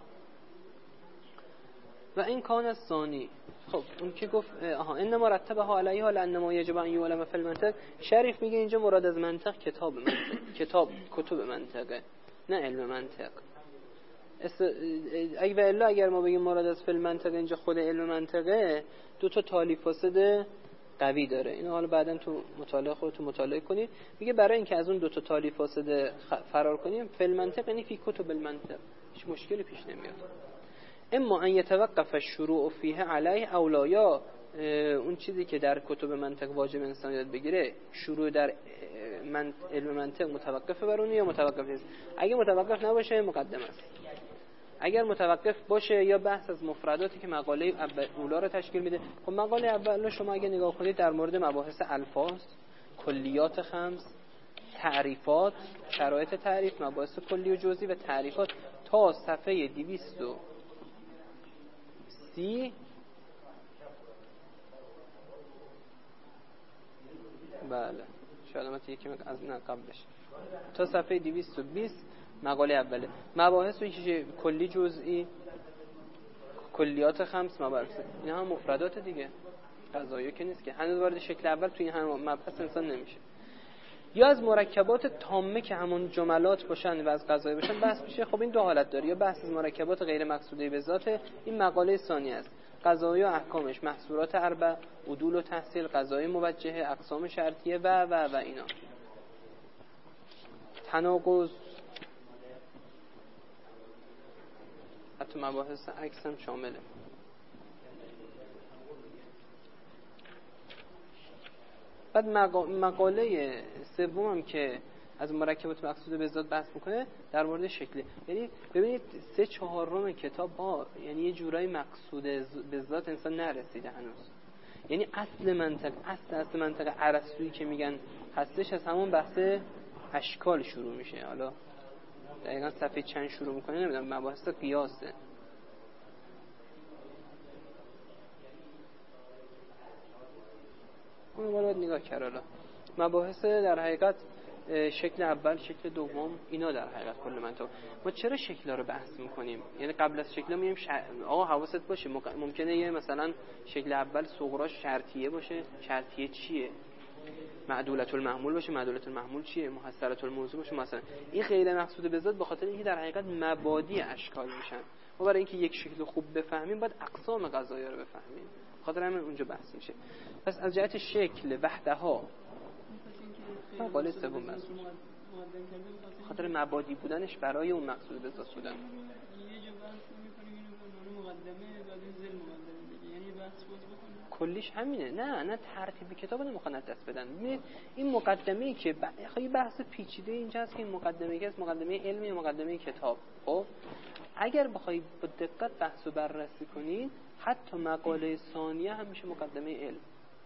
و این کان الثانی، خب اون که گفت ان مرتبها علیها لانما یجب ان یعلم فی المنطق، شریف میگه اینجا مراد از منطق کتاب منطق، کتب منطقه، نه علم منطق. اگر ما بگیم مراد از فی المنطق اینجا خود علم منطقه، دو تا تالیف فاسد قوی داره. اینو حالا بعداً تو مطالعه خودتون مطالعه کنید. میگه برای اینکه از اون دو تا تالیف فاسد فرار کنیم، فی المنطق یعنی فی کتب المنطق، هیچ مشکلی پیش نمیاد. اما ان یتوقف الشروع فیه علیه او لا، یا اون چیزی که در کتب منطق واجب انسان یاد بگیره شروع در علم منطق متوقف بر اون یا متوقف نیست. اگه متوقف نباشه مقدمه است، اگر متوقف باشه یا بحث از مفرداتی که مقاله اولا رو تشکیل میده. خب مقاله اول شما اگه نگاه کنید در مورد مباحث الفاظ، کلیات خمس، تعریفات، شرایط تعریف، مباحث کلی و جزئی و تعریفات تا صفحه 230 بله شاید یکی از نه قبلش تا صفحه 220 مقاله اوله، مباحث و کلی جزئی، کلیات خمس، مباحث اینا هم مفردات دیگه، قضایی که نیست که هنوز وارد شکل اول توی این هم مبحث انسان نمیشه. یا از مرکبات تامه که همون جملات باشن و از قضایی باشن بحث میشه. خب این دو حالت داره، یا بحث از مرکبات غیر مقصوده به ذات، این مقاله ثانی است، قضایی و احکامش، محصورات اربع، عدول و تحصیل، قضایی موجهه، اقسام شرطیه و اینا. تناقض، حتی مباحث عکس هم شامله. بعد مقاله سوم هم که از مرکبات مقصوده به ذات بحث میکنه در مورد شکله. یعنی ببینید 3/4 کتاب یعنی یه جورایی مقصوده به ذات انسان نرسیده هنوز. یعنی اصل منطق ارسطویی که میگن هستش از همون بحث اشکال شروع میشه. حالا دقیقاً صفحه چند شروع میکنه نمیدونم، مباحث قیاسه. اون باید نگاه کرد. حالا مباحث در حقیقت شکل اول، شکل دوم، اینا در حقیقت کل منطق. ما چرا شکل‌ها رو بحث می‌کنیم؟ یعنی قبل از شکل‌ها میگیم آقا حواست باشه ممکنه یه مثلا شکل اول صغراش شرطیه باشه. شرطیه چیه؟ معدولة المحمول باشه. معدولة المحمول چیه؟ محصرة الموضوع باشه. مثلا این غیر مقصود به ذات به خاطر اینکه در حقیقت مبادی اشکال میشن. ما برای اینکه یک شکل خوب بفهمیم باید اقسام قضایا رو بفهمیم. خاطر همین اونجا بحث میشه. پس از جهت شکل وحدها مقاله سوم بحث میشه. خاطر مبادی بودنش برای اون مقصود به ذات بودن. یه جا بحث می‌کنیم اینو مقدمه بعد ذیل مقدمه دیگه، یعنی بحث باز بکنیم کلیش همینه. نه ترتیب کتابو نمیخوان دست بدن. ببینید این مقدمه‌ای که خیلی بحث پیچیده اینجا هست که این مقدمه‌ای که مقدمه علمی و مقدمه کتاب. خب اگر بخوای با دقت بحثو بررسی کنید حتی مقاله ثانیه هم میشه مقدمه علم.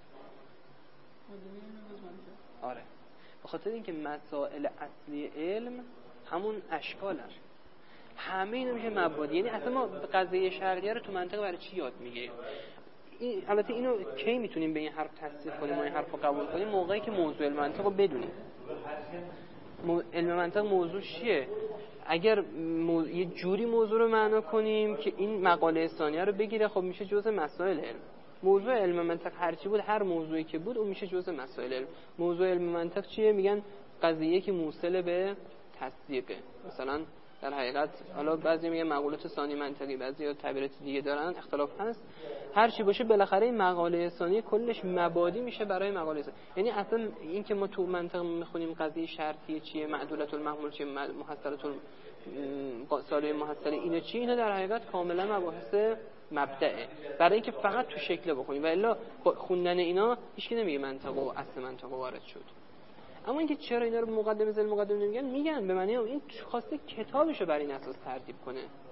آره، به خاطر اینکه مسائل اصلی علم همون اشکالن، همه اینا میشه مبادی. یعنی اصلا ما قضیه شرعیه رو تو منطق برای چی یاد میگیریم؟ البته اینو کی میتونیم به این حرف تصدیق کنیم و این حرف رو قبول کنیم؟ موقعی که موضوع علم منطق رو بدونیم. علم منطق موضوع چیه؟ اگر یه جوری موضوع رو معنا کنیم که این مقاله ثانیه رو بگیره، خب میشه جزء مسائل علم. موضوع علم منطق هرچی بود، هر موضوعی که بود اون میشه جزء مسائل علم. موضوع علم منطق چیه؟ میگن قضیه که موصل به تصدیقه. مثلا در حقیقت حالا بعضی میگن مقولات ثانی منطقی، بعضی تعبیرات دیگه دارن، اختلاف هست. هر چی باشه بالاخره این مقاله ثانی کلش مبادی میشه برای مقاله ثانی. یعنی اصلا این که ما تو منطق میخونیم قضیه شرطیه چیه، معدولة المحمول چیه، محصلة ساله محصله اینا چی، اینا در حقیقت کاملا مباحث مبدأه برای اینکه فقط تو شکل بخونیم. و الا خوندن اینا هیچ کی نمیگه منطق و اصل منطق وارد شد. اما اینکه چرا اینا رو مقدمه نمیگن به معنی این خواسته کتابشو بر این اساس ترتیب کنه.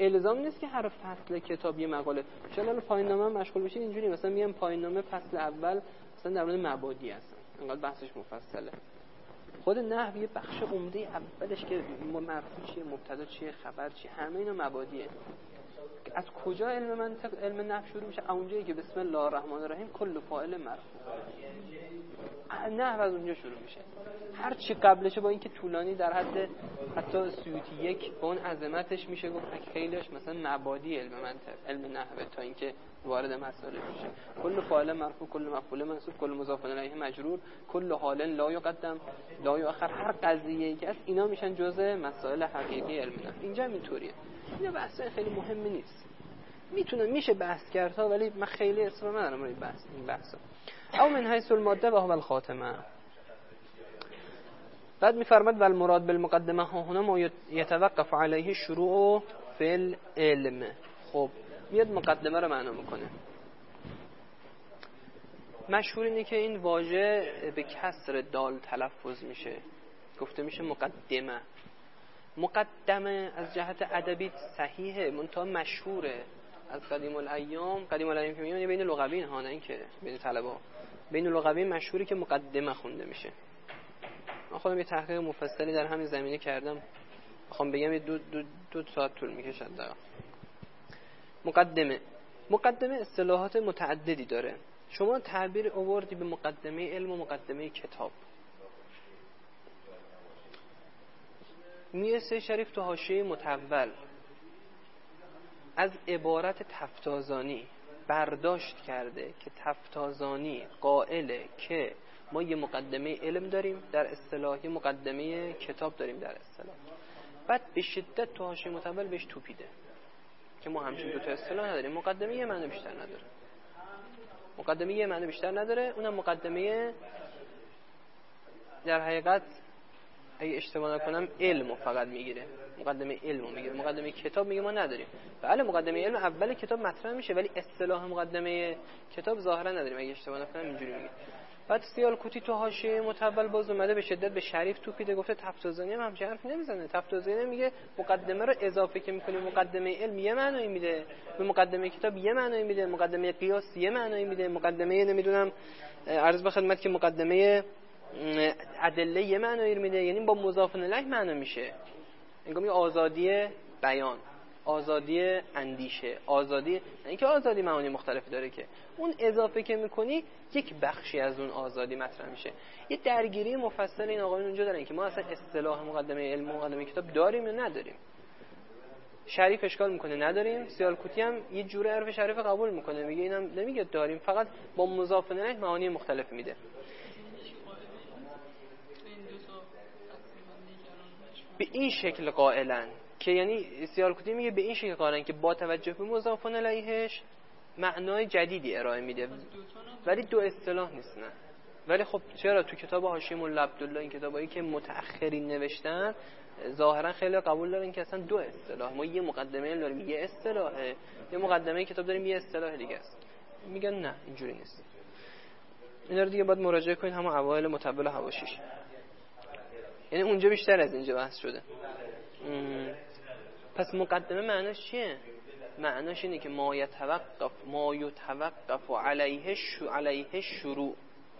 الزام نیست که هر فصل کتاب یه مقاله. چون پایین نامه مشغول بشین اینجوری مثلا میام پایین نامه فصل اول مثلا در مورد مبادی هستن، انقدر بحثش مفصله. خود نحو یه بخش عمده اولش که مرفوع چیه، مبتدا چیه، خبر چیه، همه اینا مبادیه. از کجا علم منطق، علم نحو شروع میشه؟ اونجایی که بسم الله الرحمن الرحیم کل فاعل مرفوع، نحو از اونجا شروع میشه. هر چی قبلشه با اینکه طولانی در حد حتی سیوطی یک با اون عظمتش میشه گفت خیلیش مثلا مبادی علم منطق، علم نحو، تا اینکه وارد مسائل میشه. کل فاعل مرفوع، کل مفعول منصوب، کل مضاف الیه مجرور، کل حال لا یقدم لا یؤخر، هر قضیه‌ای که از اینا میشن جزء مسائل حقیقی علم نحو. اینجا اینطوریه. اینا بحث خیلی مهمی نیست، میشه بحث کرد ها، ولی من خیلی اصرار ندارم روی این بحثا. او من حیث الماده و هو الخاتمه. بعد میفرماد و المراد بالمقدمه ها هنا ما یتوقف علیه شروع فی العلم. خب میاد مقدمه رو معنا میکنه. مشهور اینه که این واژه به کسر دال تلفظ میشه، گفته میشه مقدمه. مقدمه از جهت ادبی صحیحه، منتها مشهوره از قدیم الایام که میگن بین لغویین ها، نه اینکه بین طلبا، بین لغویین مشهوری که مقدمه خونده میشه. من خودم یه تحقیق مفصلی در همین زمینه کردم، میخوام بگم دو ساعت طول میکشه. مقدمه اصطلاحات متعددی داره. شما تعبیر آوردی به مقدمه علم و مقدمه کتاب. میرسه شریف تو حاشیه متول از عبارت تفتازانی برداشت کرده که تفتازانی قائله که ما یه مقدمه علم داریم در اصطلاح، یه مقدمه کتاب داریم در اصطلاح. بعد به شدت تو حاشیه متول بهش توپیده که ما همچین دو تا اصطلاح نداریم. مقدمه یه معنی بیشتر نداره. اونم مقدمه در حقیقت اگه اشتباه نکنم علمو فقط میگیره، مقدمه کتاب میگه ما نداریم. بله مقدمه علم اول کتاب مطرح میشه، ولی اصطلاح مقدمه کتاب ظاهرا نداریم اگه اشتباه نکنم اینجوری میگه. بعد سیالکوتی تو حاشیه متول باز اومده به شدت به شریف توپیده، گفته تفتازانی هم همچین حرفی نمیزنه. تفتازانی میگه مقدمه رو اضافه که میکنی مقدمه علم یه معنی میده، به مقدمه کتاب یه معنی میده، مقدمه قیاس یه معنی میده، مقدمه نمیدونم عرض به خدمت که مقدمه ادله یه معنی میده، یعنی با مضاف الیه معنی میشه. انگار میگه آزادی بیان، آزادی اندیشه، آزادی، اینکه آزادی معانی مختلفی داره که اون اضافه که میکنی یک بخشی از اون آزادی مطرح میشه. یه درگیری مفصل این آقایون اونجا دارن که ما اصلا اصطلاح مقدمه علم و مقدمه کتاب داریم یا نداریم. شریف اشکال میکنه نداریم، سیالکوتی هم یه جوره حرف شریف قبول میکنه، میگه اینم نمیگه داریم، فقط با مضاف الیه معانی مختلف میده. به این شکل قائلن که یعنی سیالکوتی میگه به این شکل قائلن که با توجه به مضاف الیهش معنای جدیدی ارائه میده، ولی دو اصطلاح نیست. نه ولی خب چرا تو کتاب حاشیه مولا عبدالله، این کتابایی که متأخرین نوشتن ظاهرا خیلی قبول دارن که اصلا دو اصطلاح، ما یه مقدمه داریم یه اصطلاحه، یه مقدمه کتاب داریم یه اصطلاح دیگه است. میگن نه اینجوری نیست. اینا رو دیگه باید مراجعه کنید همون اوایل متول حواشیش، یعنی اونجا بیشتر از اینجا بحث شده. پس مقدمه معناش چیه؟ معناش اینه که ما یتوقف علیه شروع،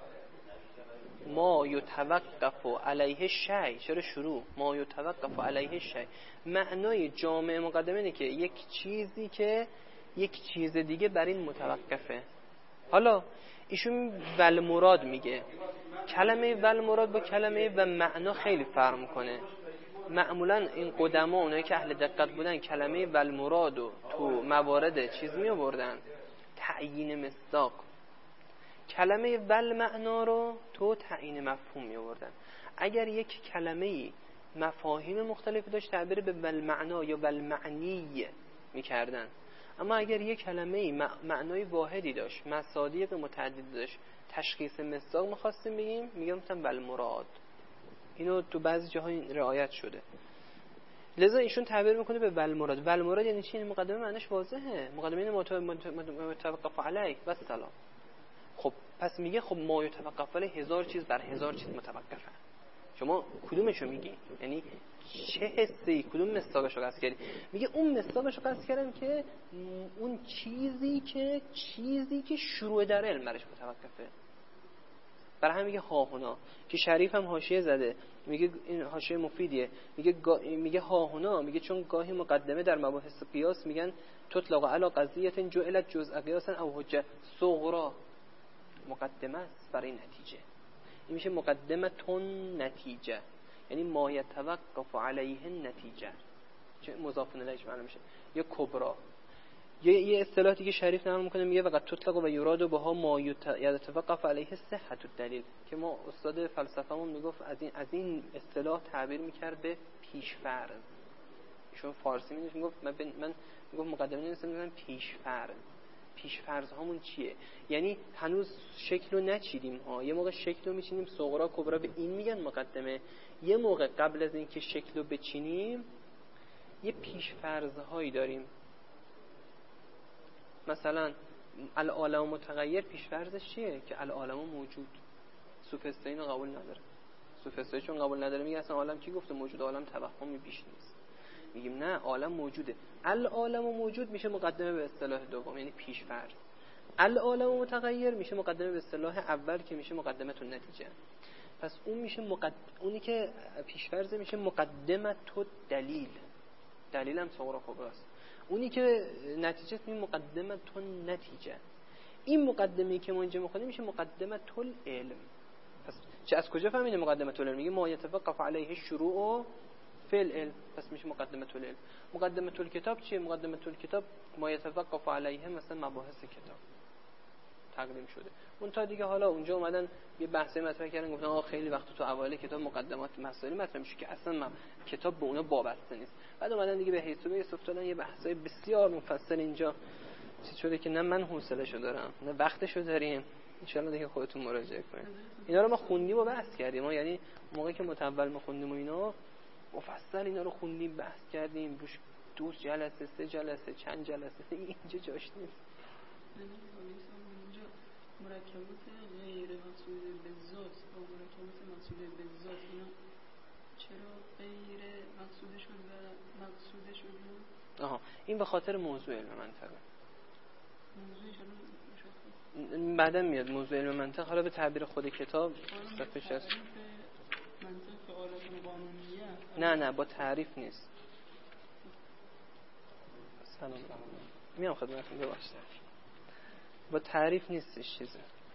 ما یتوقف علیه شیء. چرا شروع؟ ما یتوقف علیه شیء. معنای جامع مقدمه اینه که یک چیزی که یک چیز دیگه بر این متوقفه. حالا ایشون ول مراد میگه، کلمه ول مراد با کلمه و معنا خیلی فرق میکنه. معمولا این قدما اونایی که اهل دقت بودن کلمه ول مرادو تو موارد چیز می آوردن، تعیین مصداق. کلمه ول معنا رو تو تعیین مفهوم می آوردن. اگر یک کلمه‌ای مفاهیم مختلفی داشت تعبیر به ول معنا یا ول معنی میکردن، اما اگر یک کلمه‌ای معنای واحدی داشت، مصادیق متعدد داشت، تشخیص مصداق می‌خواستیم بگیم، میگم مثلا ول مراد. اینو تو بعضی جاها رعایت شده. لذا ایشون تعبیر میکنه به ول مراد. ول مراد یعنی چی؟ مقدمه معنیش واضحه، مقدمه متوقف علیه و سلام. خب پس میگه خب ما یتوقف علیه هزار چیز بر هزار چیز متوقفه. شما کدومشو میگی؟ یعنی چه حسی، کدوم مصداقشو قصد کردی؟ میگه اون مصداقشو قصد کردم که اون چیزی که شروع در علم برش متوقفه. برای هم میگه ها هنا، که شریف هم حاشیه زده، میگه این حاشیه مفیدیه، میگه ها هنا، میگه چون گاهی مقدمه در مباحث قیاس میگن تطلق علی قضیه جعلت جزء قیاس او حجه صغرا، مقدمه است برای نتیجه. این میشه مقدمتون نتیجه، یعنی ما یتوقف علیه نتیجه، چه مضاف الیهش معلوم میشه. یا کبرا، یه اصطلاحی که شریف نقل میکنه میگه وقت تطلق و یراد بها ما یتوقف علیه صحت الدلیل، که ما استاد فلسفه‌مون میگفت از این اصطلاح تعبیر میکرد به پیش‌فرض. ایشون فارسی میگفت من میگفت مقدمه نمی‌نویسم پیش‌فرض هامون چیه؟ یعنی هنوز شکل رو نچیدیم ها، یه موقع شکل رو میچینیم صغرا کبرا، به این میگن مقدمه. یه موقع قبل از اینکه شکل رو بچینیم یه پیش‌فرض هایی داریم. مثلا العالم متغیر پیش‌فرضش چیه؟ که العالم موجود. سوفسطایی اینو قبول نداره. سوفسطایی چون قبول نداره میگه اصلا عالم کی گفته موجود؟ عالم توهمی بیش نیست. میگیم نه، عالم موجوده. العالم موجود میشه مقدمه به اصطلاح دوم، یعنی پیش‌فرض. العالم متغیر میشه مقدمه به اصطلاح اول که میشه مقدمه تو نتیجه. پس اون میشه اونی که پیش‌فرض میشه مقدمه تو دلیل. دلیل هم صغرا کبراست. اونی که نتیجه میشه مقدمه تو نتیجه. این مقدمه‌ای که ما اینجا می‌خونیم میشه مقدمه تو علم. پس چه از کجا فهمیدیم مقدمه تو علم؟ میگه ما یتوقف علیه شروع فی العلم، پس میشه مقدمه تو علم. مقدمه تو کتاب چیه؟ مقدمه تو کتاب ما یتوقف علیه مثلا مباحث کتاب تقدیم شده. اون تا دیگه حالا اونجا اومدن یه بحثی مطرح کردن، گفتن آقا خیلی وقت تو اوایل کتاب مقدمات مسائلی مطرح میشه که اصلا کتاب به اونا وابسته نیست. بعد اومدن دیگه به حسابی افتادن یه بحثای بسیار مفصل اینجا چیز شده که نه من حوصله‌شو دارم نه وقتشو داریم. ان شاءالله دیگه خودتون مراجعه کنید. اینا رو ما خوندیم و بحث کردیم. ما یعنی موقعی که متول ما خوندیم و اینا مفصل اینا رو خوندیم، بحث کردیم، روش 2 جلسه 3 جلسه چند جلسه، اینجا جاش نیست. مرکبات غیر مقصود بالذات و مرکبات مقصود بالذات اینا چرا غیر مقصود شد و مقصود شد؟ این به خاطر موضوع علم منطقه. موضوع چرا مشخص؟ بعداً میاد موضوع علم منطق. حالا به تعبیر خود کتاب صفحه 60 منطق آلات قانونیه. نه با تعریف نیست. سلام میام خدمتتون. ببخشید با تعریف نیستش چیزه.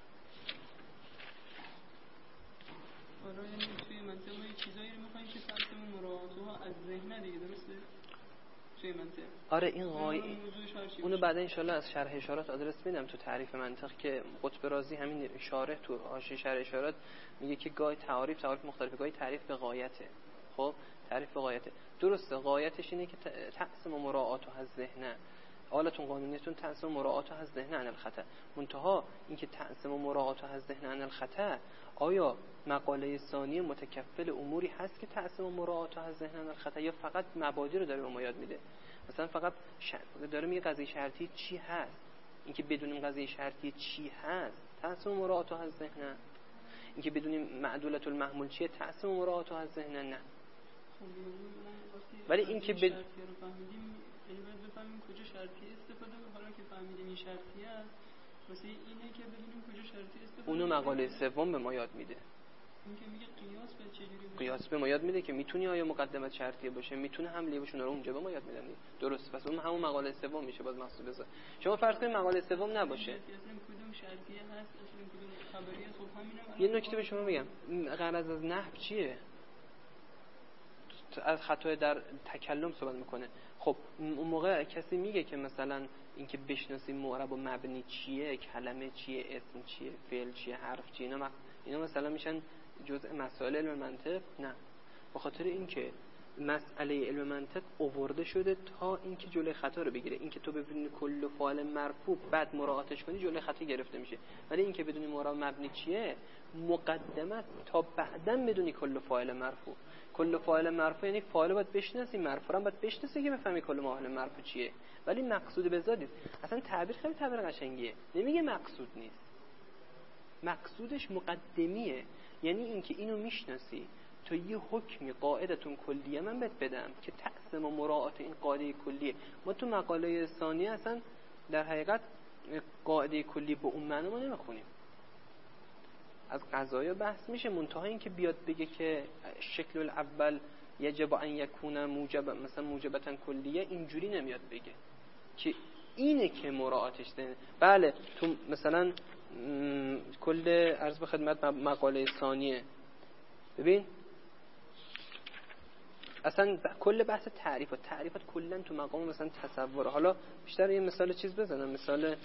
حالا یعنی توی منطق ما یه چیزایی رو می‌خوایم که تقسیم مراعات‌ها از ذهن دیگه، درسته؟ توی منطق. آره این اونو بعدا ان شاءالله از شرح اشارات آدرس میدم تو تعریف منطق، که قطب رازی همین اشاره تو حاشیه شرح اشارات میگه که گاهی تعریف مختلف، گاهی تعریف به غایته. خب تعریف به غایته درسته، غایتش اینه که تقسیم مراعات از ذهن حالتون قانونیتون تقسیم مراعات از ذهن عن الخطا. منتها اینکه تقسیم مراعات از ذهن عن الخطا آیا مقاله ثانی متکفل اموری هست که تقسیم مراعات از ذهن عن الخطا، یا فقط مبادی رو داره به ما یاد میده؟ مثلا فقط داره میگه قضیه شرطی چی هست، اینکه بدونیم قضیه شرطی چی هست تقسیم مراعات از ذهن، اینکه بدونیم معدولة المحمول چیه تقسیم مراعات از ذهن نه. ولی اینکه شرطی رو فهمیدیم یعنی باید بفهمیم کجا شرطی استفاده کنیم. حالا که فهمیدیم این شرطی است واسه اینه که بدونیم کجا شرطی استفاده اونو مقاله سوم به ما یاد میده. این که میگه قیاس به چجوری باشه، قیاس به ما یاد میده که میتونی آیا مقدمت شرطیه باشه، میتونه حملیه باشه، رو اونجا به ما یاد میدن. درست، پس اون همون مقاله سوم میشه باز محسوب بذار. شما فرض کنید مقاله سوم نباشه، اصلا کدوم شرطیه هست اصلا کدوم خبریه. خب همینم یه نکته به شما میگم، غرض از نحو چیه؟ از خطای در تکلم صحبت میکنه. خب اون موقع کسی میگه که مثلا اینکه بشناسیم معرب و مبنی چیه، کلمه چیه، اسم چیه، فعل چیه، حرف چیه، اینا مثلا میشن جزء مسائل علم منطق؟ نه، به خاطر اینکه مسئله علم منطق آورده شده تا اینکه جلوی خطا رو بگیره. اینکه تو ببینی کل فاعل مرفوع بعد مراعاتش کنی جلوی خطا گرفته میشه، ولی اینکه بدونی معرب مبنی چیه مقدمه تا بعداً بدونی کل فاعل مرفوع. کل فاعل مرفوع یعنی فاعل باید بشناسی، مرفوع هم باید بشناسی که بفهمی کل فاعل مرفوع چیه، ولی مقصود به ذات نیست. اصلا تعبیر خیلی تعبیر قشنگیه، نمیگه مقصود نیست، مقصودش مقدمیه، یعنی اینکه اینو میشناسی تا یه حکمی قاعدتون کلیه من بهت بدم که تقسیم و مراعات این قاعده کلیه. ما تو مقاله ثانیه اصلا در حقیقت قاعده کلی به اون معنی ما نمیخونیم. از قضایا بحث میشه، منتها این که بیاد بگه که شکل الاول یجب ان یکون موجب مثلا موجبتا کلیه، اینجوری نمیاد بگه که اینه که مراعاتش ده. بله تو مثلا کل عرض به خدمت مقاله ثانیه ببین اصلا کل بحث تعریفات کلا تو مقام مثلا تصوره. حالا بیشتر یه مثال چیز بزنم، مثال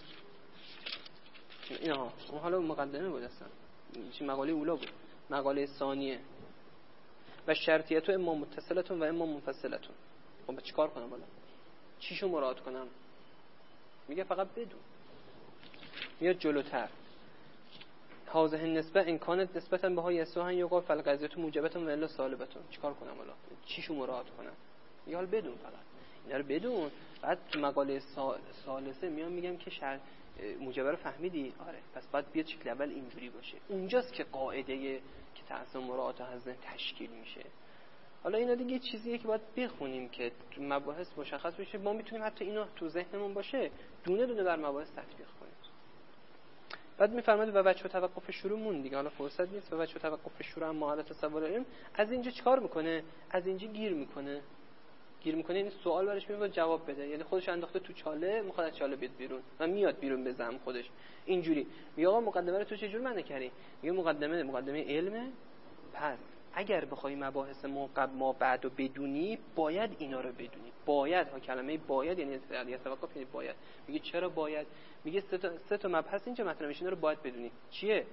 اینا اون حالا مقدمه بود، اصلا چی مقاله اولا بود، مقاله ثانیه و شرطیت و اما متصلتون و اما منفصلتون. خب چیکار کنم بالا؟ چیشو مراعات کنم؟ میگه فقط بدون. میاد جلوتر حاضه نسبه امکانت نسبتا به های اسوهن یقال فالقضیت موجبتون و الا سالبتون. چیکار کنم حالا؟ چیشو مراعات کنم؟ میگه حالا بدون، فقط اینا رو بدون. بعد تو مقاله ثالثه میگم که موجبه رو فهمیدی؟ آره، پس باید بیاد شکل اول اینجوری باشه. اونجاست که قاعده که تقسیم مراعات از ذهن تشکیل میشه. حالا اینا دیگه چیزیه که باید بخونیم که تو مباحث مشخص بشه. ما میتونیم حتی اینا تو ذهنمون باشه دونه دونه بر مباحث تطبیق کنیم. بعد میفرماید و وجه توقف شروع مون دیگه، حالا فرصت نیست. و وجه توقف شروع هم حالت تصور علم از اینجا چیکار میکنه؟ از اینجا گیر میکنه این سوال برش میاد جواب بده. یعنی خودش انداخته تو چاله، میخواد از چاله بیاد بیرون و میاد بیرون به زعم خودش اینجوری. میگه آقا مقدمه رو تو چه جور معنی کردی؟ میگه مقدمه علمه. پس اگر بخوای مباحث ما بعدو بدونی باید اینا رو بدونی. باید ها، کلمه باید یعنی توقف، یعنی باید. میگه چرا باید؟ میگه سه تا مبحث اینجا مطرح میشه، اینا رو باید بدونی. چیه؟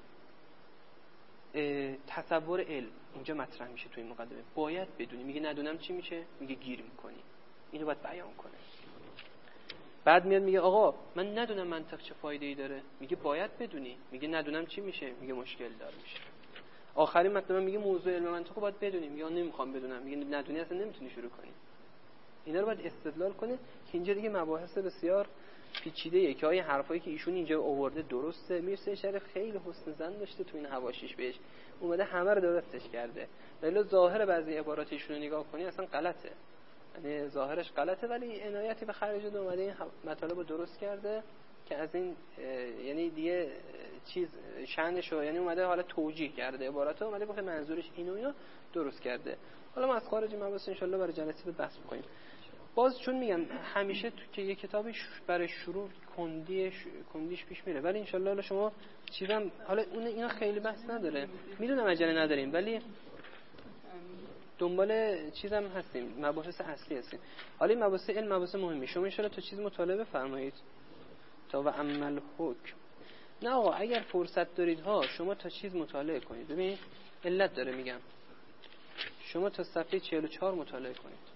تصور علم اینجا مطرح میشه تو این مقدمه، باید بدونی. میگه ندونم چی میشه؟ میگه گیر میکنی. اینو باید بیان کنه. بعد میاد میگه آقا من ندونم منطق چه فایده‌ای داره. میگه باید بدونی. میگه ندونم چی میشه؟ میگه مشکل داره میشه. آخرین مطلب میگه موضوع علم منطق رو باید بدونیم. میگه نمیخوام بدونم. میگه ندونی اصلا نمیتونی شروع کنی. اینا رو باید استدلال کنه که اینجا دیگه مباحث بسیار پیچیده‌ایه که آیا حرفایی که ایشون اینجا آورده درسته. میرسه شریف خیلی حسن ظن داشته تو این حواشیش بهش، اومده همه رو درستش کرده. ولی ظاهر بعضی عبارات ایشون رو نگاه کنی اصلا غلطه، یعنی ظاهرش غلطه ولی عنایتی به خرج داده، اومده این مطالب رو درست کرده که از این یعنی دیگه چیز شأنش رو، یعنی اومده حالا توجیه کرده عباراتو، اومده گفته منظورش اینو درست کرده. حالا ما از خارج مباحث ان شاء الله برای جلسه بحث می‌کنیم. باز چون میگم همیشه تو که یک کتابی برای شروع کندیش پیش میره، ولی ان شاء الله شما چیزام حالا اینا خیلی بحث نداره، میدونم عجله نداریم ولی دنبال چیزام هستیم، مباحث اصلی هستیم. حالا این مباحث علم مباحث مهمی، شما ان شاء الله تا چیز مطالعه بفرمایید تا و عمل حکم. نه آقا اگر فرصت دارید ها شما تا چیز مطالعه کنید. ببین علت داره میگم، شما تا صفحه 44 مطالعه کنید.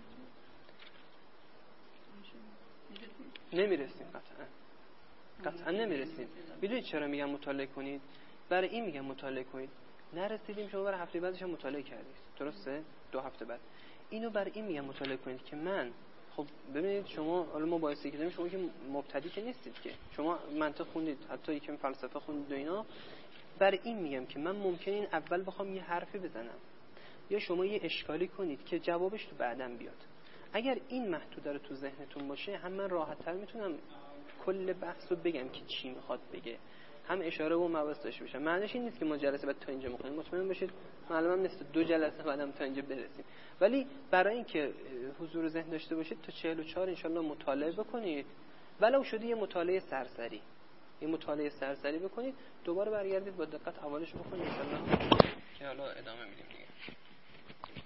نمیرسیم قطعا نمیرسیم. میدونید چرا میگم مطالعه کنید؟ برای این میگم مطالعه کنید. نرسیدیم شما برای هفته بعدش هم مطالعه کردید، درسته؟ 2 هفته بعد. اینو برای این میگم مطالعه کنید که من خب ببینید شما حالا ما باعث کردیم شما که مبتدی که نیستید که، شما منطق خوندید، حتی یکم فلسفه خوندید و اینا. برای این میگم که من ممکنه این اول بخوام یه حرفی بزنم یا شما یه اشکالی کنید که جوابش تو بعداً بیاد. اگر این محدوده رو تو ذهنتون باشه هم من راحت‌تر میتونم کل بحث رو بگم که چی میخواد بگه، هم اشاره و مباحث داشته باشم. معنیش این نیست که ما جلسه بعد تا اینجا می‌خونیم، مطمئن باشید معلومم نیست 2 جلسه بعدم تا اینجا برسیم. ولی برای اینکه حضور ذهن داشته باشید تا 44 ان شاءالله مطالعه بکنید، ولو شده یه مطالعه سرسری بکنید، دوباره برگردید با دقت حوالش بکنید ان شاءالله که حالا ادامه میدیم دیگه.